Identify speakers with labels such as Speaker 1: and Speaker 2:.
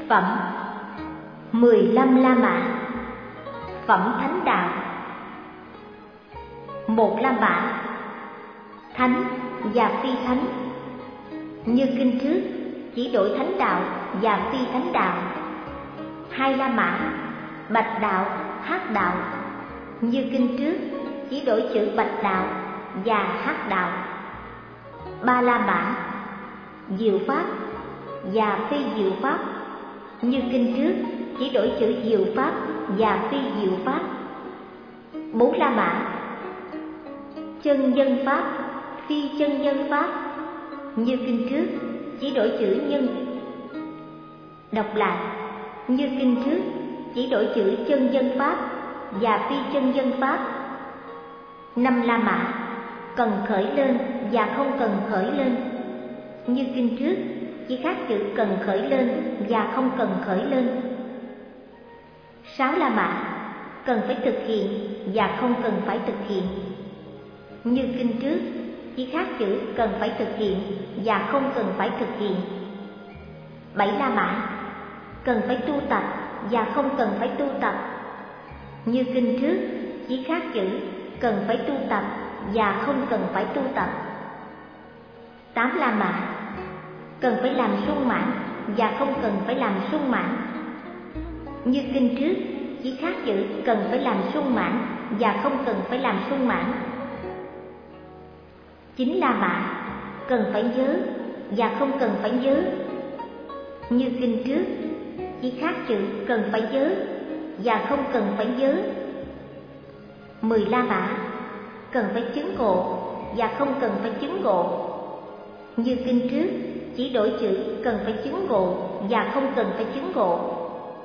Speaker 1: Phẩm 15 La Mã. Phẩm Thánh Đạo. 1 La Mã. Thánh và phi thánh. Như kinh trước, chỉ đổi thánh đạo và phi thánh đạo. 2 La Mã. Bạch đạo, hắc đạo. Như kinh trước, chỉ đổi chữ bạch đạo và hắc đạo. 3 La Mã. Diệu pháp và phi diệu pháp. Như kinh trước, chỉ đổi chữ diệu pháp và phi diệu pháp. 4 La Mã. Chân dân pháp, phi chân dân pháp. Như kinh trước, chỉ đổi chữ nhân. Đọc lại. Như kinh trước, chỉ đổi chữ chân dân pháp và phi chân dân pháp. 5 La Mã. Cần khởi lên và không cần khởi lên. Như kinh trước, chỉ khác chữ cần khởi lên và không cần khởi lên. 6 La Mã. Cần phải thực hiện và không cần phải thực hiện. Như kinh trước, chỉ khác chữ cần phải thực hiện và không cần phải thực hiện. 7 La Mã. Cần phải tu tập và không cần phải tu tập. Như kinh trước, chỉ khác chữ cần phải tu tập và không cần phải tu tập. 8 La Mã. Cần phải làm sung mãn và không cần phải làm sung mãn. Như kinh trước, chỉ khác chữ cần phải làm sung mãn và không cần phải làm sung mãn. 9 La Mã. Cần phải nhớ và không cần phải nhớ. Như kinh trước, chỉ khác chữ cần phải nhớ và không cần phải nhớ. 10 La Mã. Cần phải chứng ngộ và không cần phải chứng ngộ. Như kinh trước, chỉ đổi chữ cần phải chứng ngộ và không cần phải chứng ngộ.